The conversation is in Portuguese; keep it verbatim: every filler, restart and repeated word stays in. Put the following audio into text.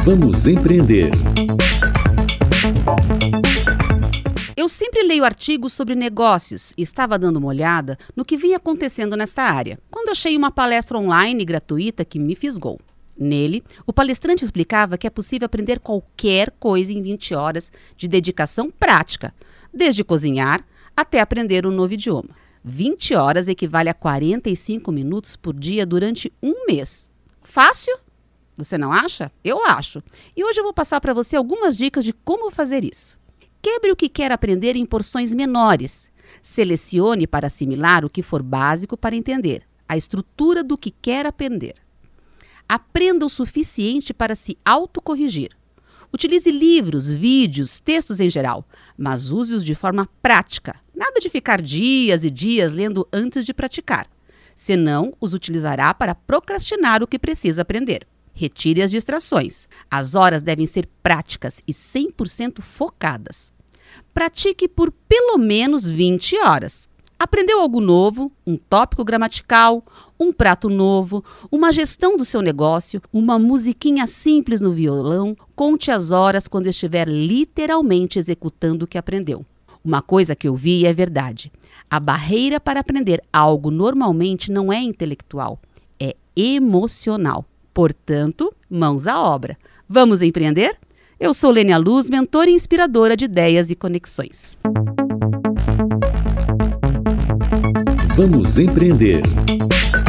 Vamos empreender. Eu sempre leio artigos sobre negócios e estava dando uma olhada no que vinha acontecendo nesta área, quando achei uma palestra online gratuita que me fisgou. Nele, o palestrante explicava que é possível aprender qualquer coisa em vinte horas de dedicação prática, desde cozinhar até aprender um novo idioma. vinte horas equivale a quarenta e cinco minutos por dia durante um mês. Fácil? Você não acha? Eu acho. E hoje eu vou passar para você algumas dicas de como fazer isso. Quebre o que quer aprender em porções menores. Selecione para assimilar o que for básico para entender a estrutura do que quer aprender. Aprenda o suficiente para se autocorrigir. Utilize livros, vídeos, textos em geral, mas use-os de forma prática. Nada de ficar dias e dias lendo antes de praticar. Senão, os utilizará para procrastinar o que precisa aprender. Retire as distrações. As horas devem ser práticas e cem por cento focadas. Pratique por pelo menos vinte horas. Aprendeu algo novo, um tópico gramatical, um prato novo, uma gestão do seu negócio, uma musiquinha simples no violão, conte as horas quando estiver literalmente executando o que aprendeu. Uma coisa que eu vi e é verdade. A barreira para aprender algo normalmente não é intelectual, é emocional. Portanto, mãos à obra. Vamos empreender? Eu sou Lênia Luz, mentora e inspiradora de ideias e conexões. Vamos empreender.